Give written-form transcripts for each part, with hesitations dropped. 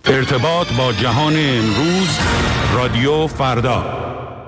ارتباط با جهان امروز، رادیو فردا.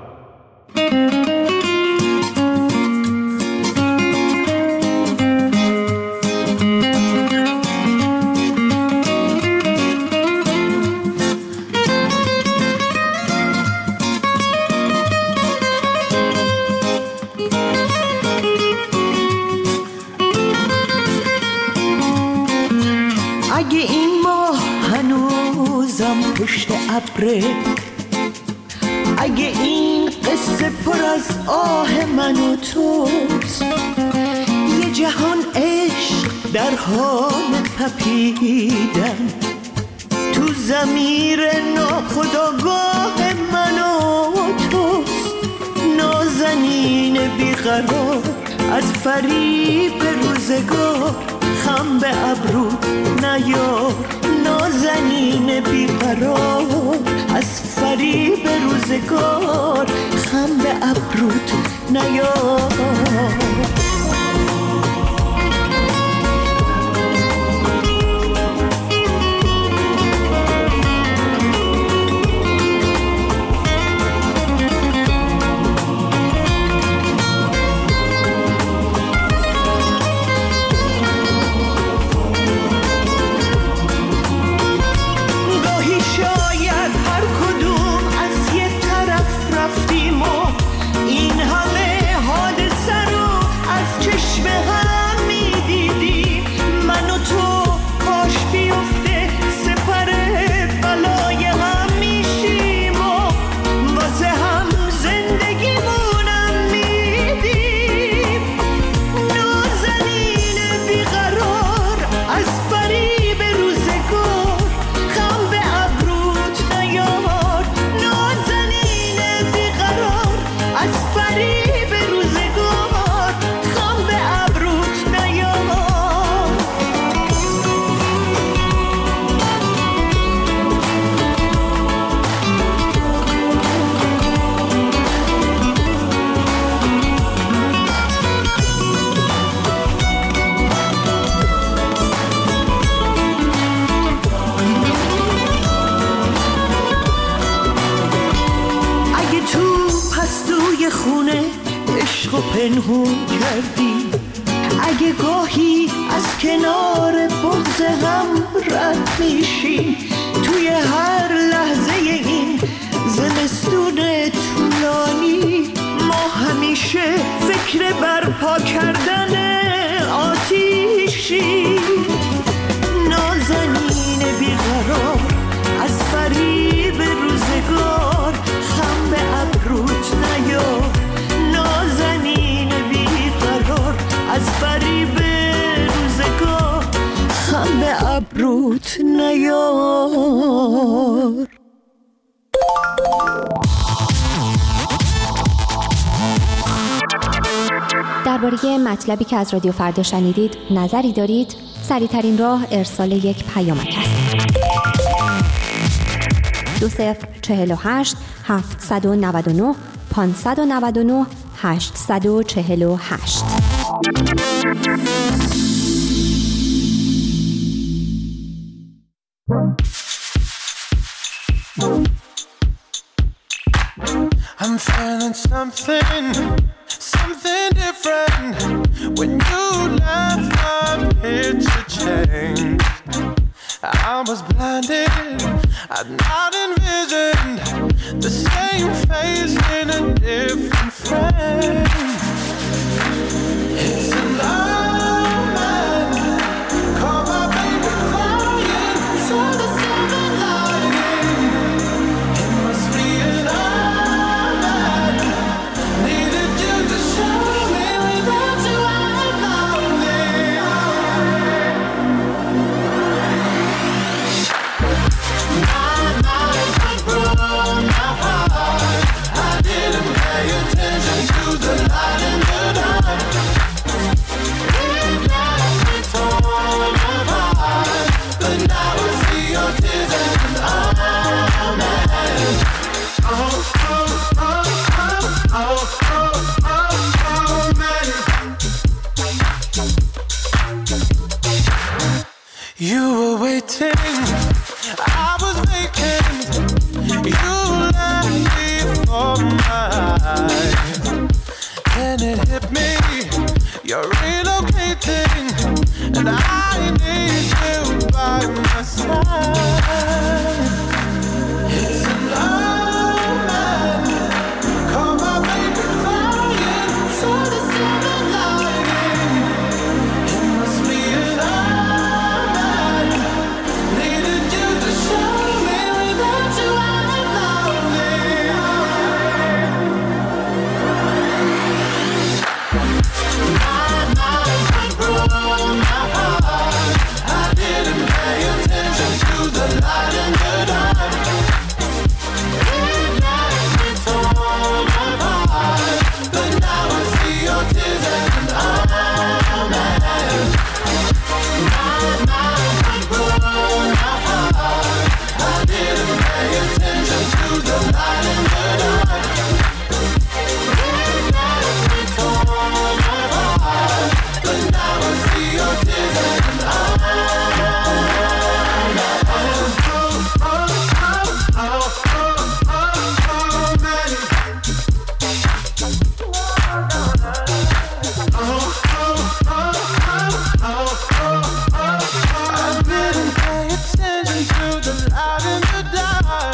اگه این ماه هنوزم پشت ابره، اگه این قصه پر از آه من و توست، یه جهان عشق در حال تپیدن تو ضمیر ناخودآگاه من و توست. نازنین بیقرار از فریب روزگار، خم به ابرو نیار. نازنین بیقرار از فریب روزگار، خم به ابروت نیار. پنهون کردی، اگه گاهی از کنار بغض هم رد میشی، توی هر لحظه این زمستون طولانی ما همیشه فکر برپا کردن آتیشی. نازنین بیقرار از فریب روزگار، خم به ابروت نیار. نازنین بیقرار از فریب روزگار، خم به ابروت نیار. درباره مطلبی که از رادیو فردا شنیدید نظری دارید؟ سریع‌ترین راه ارسال یک پیامک است. 2048 799 599 848. I'm feeling something different. When you left, my picture changed. I was blinded, I'd not envisioned the same face in a different frame. It's an omen, call my baby crying, saw the silver lining. It must be an omen, needed you to show me without you I'm lonely. My life was broken, my heart, I didn't pay attention to the light in the dark. It left me torn apart, but now I see your tears and amen. Oh, oh, oh, oh, oh, oh, oh, man. You were waiting I was vacant. You left me for mine. And it hit me, you're relocating, and I need you by my side. It's an omen, call my baby crying, so the silver lining. It must be an omen, needed you to show me without you I'm lonely. My mind went wrong, my heart. I didn't pay attention to the light in the dark. It left me torn apart, but now I see your tears as an omen. My mind went wrong, my heart. I didn't pay attention to the light in the dark. It left me torn apart, but now I see your tears as an I didn't pay attention to the light in the dark.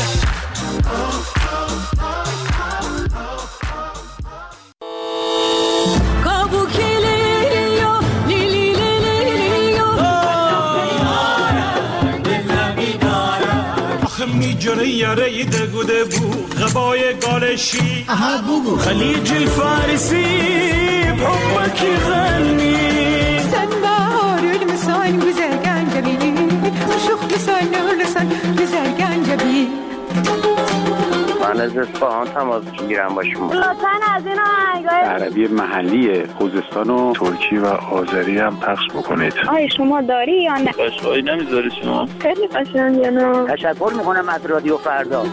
میجره یاره دگوده بو غبای گالشی خلیج الفارسی بحبك غني سنبار المسان güzel gencebili Aşık güzel nurlusan güzel gencebili من از اصفهان تماس میگیرم با شما. لطفاً از این آهنگای عربی محلی خوزستان و ترکی و آذری هم پخش بکنید. آی شما داری یا نه؟ قشقایی نمیذاری شما؟ خیلی قشنگه نه؟ تشکر میکنم از رادیو فردا.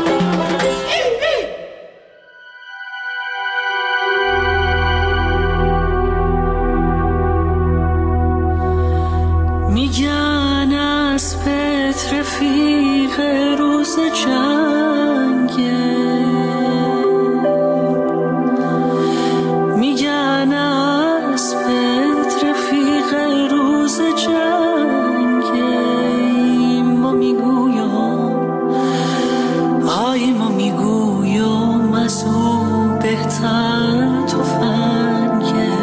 میگن از پت رفیق روز جنگه میگن از پت رفیق روز جنگه ما میگویم آی ما میگویم از او بهتر تفنگه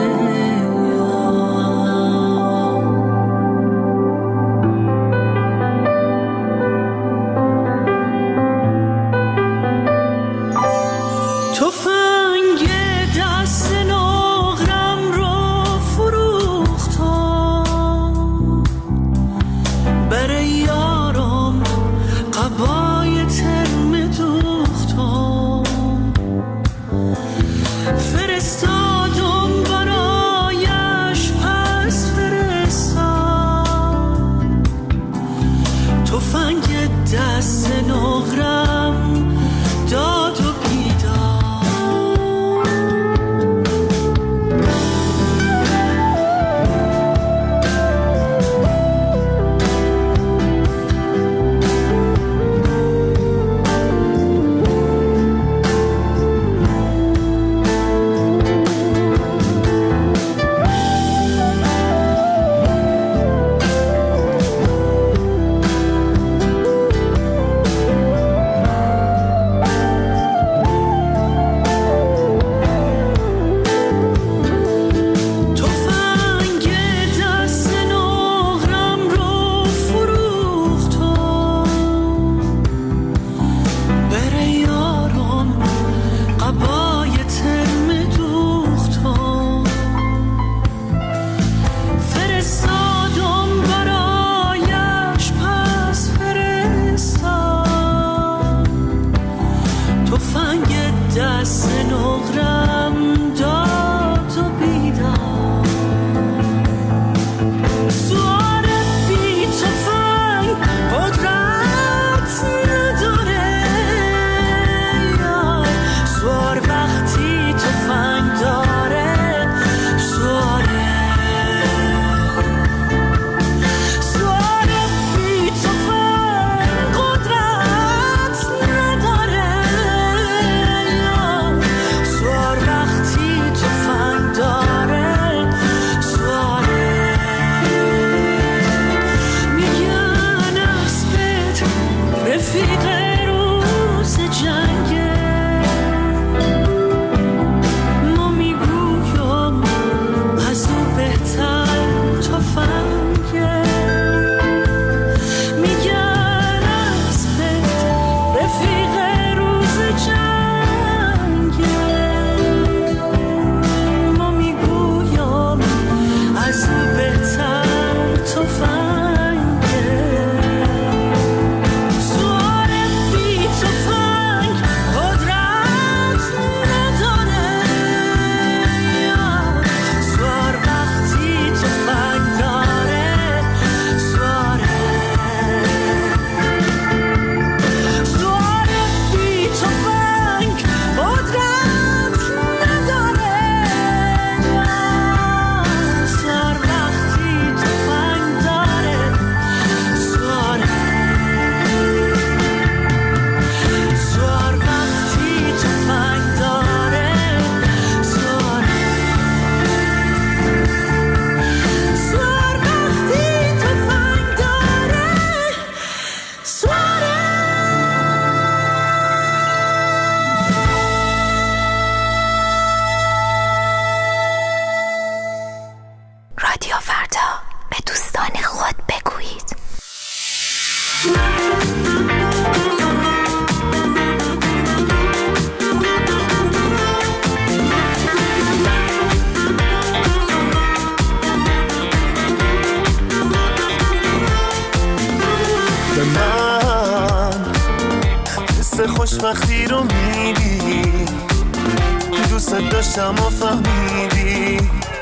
خوشبختی رو میدی، دوست داشتم و فهمیدی،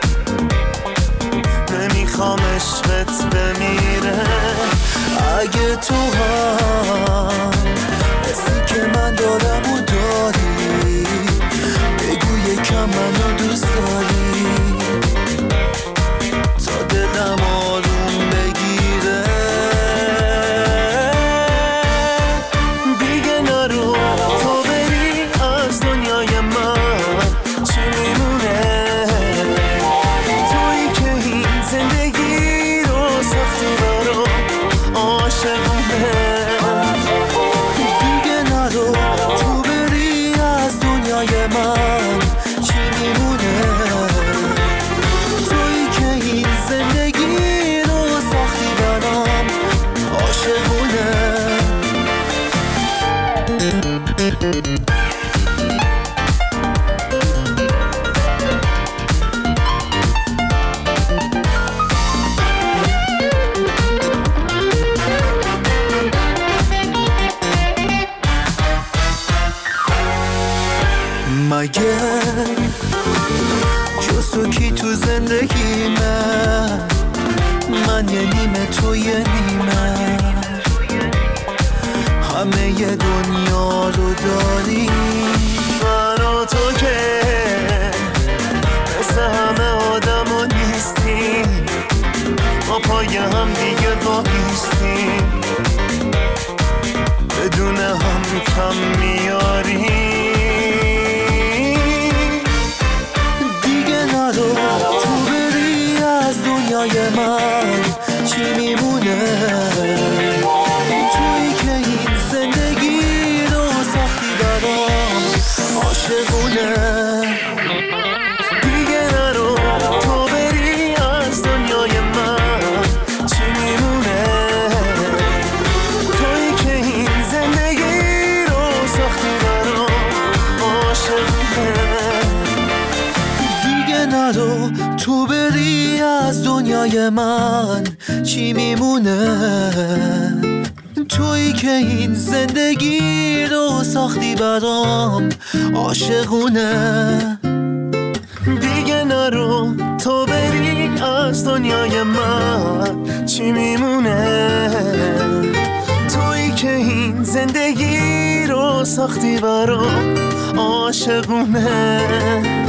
نمیخوام عشقت بمیره. اگه تو هم حسی که من دارم و داری، بگو یکم منو دوست داری تا دلم آروم بگیره. مگه جز تو کی تو زندگی من یه نیمه تو یه نیمه، همه ی دنیا رو داری. من و تو که مثل همه آدم ها نیستیم، ما پای هم دیگه وایستیم، بدون هم کم میاریم. تو بری از دنیای من چی میمونه؟ تویی که این زندگی رو ساختی برام عاشقونه. دیگه نرو تو بری از دنیای من چی میمونه؟ تویی که این زندگی رو ساختی برام عاشقونه. نرو تو بری از دنیای من چی میمونه؟ تویی که این زندگی رو ساختی برام عاشقونه. دیگه نرو تو بری از دنیای من چی میمونه؟ تویی که این زندگی رو ساختی برام عاشقونه.